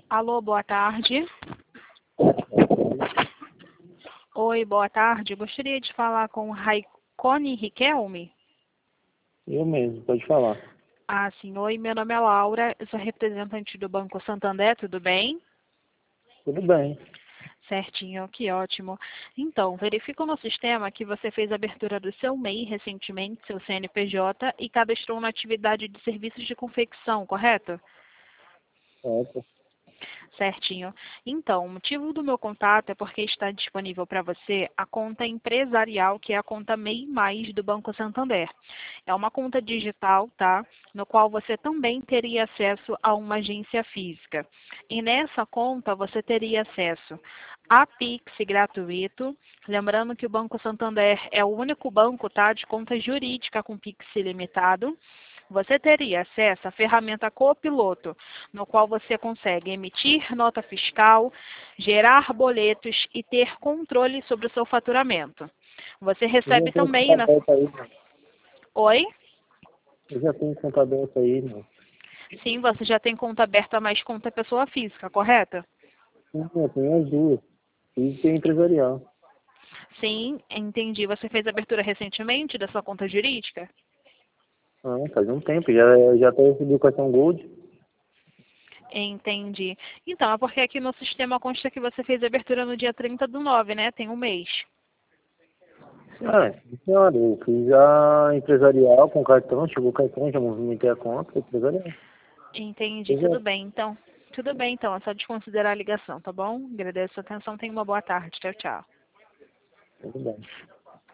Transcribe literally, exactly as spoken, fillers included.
Alô, boa tarde. Oi, boa tarde. Gostaria de falar com o Raicone Riquelme. Eu mesmo, pode falar. Ah, sim. Oi, meu nome é Laura, eu sou representante do Banco Santander, tudo bem? Tudo bem. Certinho, que ótimo. Então, verifico no sistema que você fez a abertura do seu M E I recentemente, seu C N P J, e cadastrou na atividade de serviços de confecção, correto? Certo. Certinho. Então, o motivo do meu contato é porque está disponível para você a conta empresarial, que é a conta M E I Mais do Banco Santander. É uma conta digital, tá? No qual você também teria acesso a uma agência física. E nessa conta você teria acesso a Pix gratuito. Lembrando que o Banco Santander é o único banco, tá, de conta jurídica com Pix ilimitado. Você teria acesso à ferramenta Copiloto, no qual você consegue emitir nota fiscal, gerar boletos e ter controle sobre o seu faturamento. Você Eu já recebe tenho também conta na... aberta aí, né? Oi? Eu já tenho conta aberta aí, né? Sim, você já tem conta aberta, mas conta pessoa física, correto? Sim, eu tenho as duas. Física e empresarial. Sim, entendi. Você fez abertura recentemente da sua conta jurídica? Ah, faz um tempo, já, já tenho recebido o cartão Gold. Entendi. Então, é porque aqui no sistema consta que você fez abertura no dia trinta do nove, né? Tem um mês. Ah, sim, senhora, eu fiz a empresarial com cartão, chegou o cartão, já movimentei a conta, empresarial. Entendi, tudo Exato. bem, então. Tudo bem, então. É só desconsiderar a ligação, tá bom? Agradeço a atenção. Tenha uma boa tarde. Tchau, tchau. Tudo bem.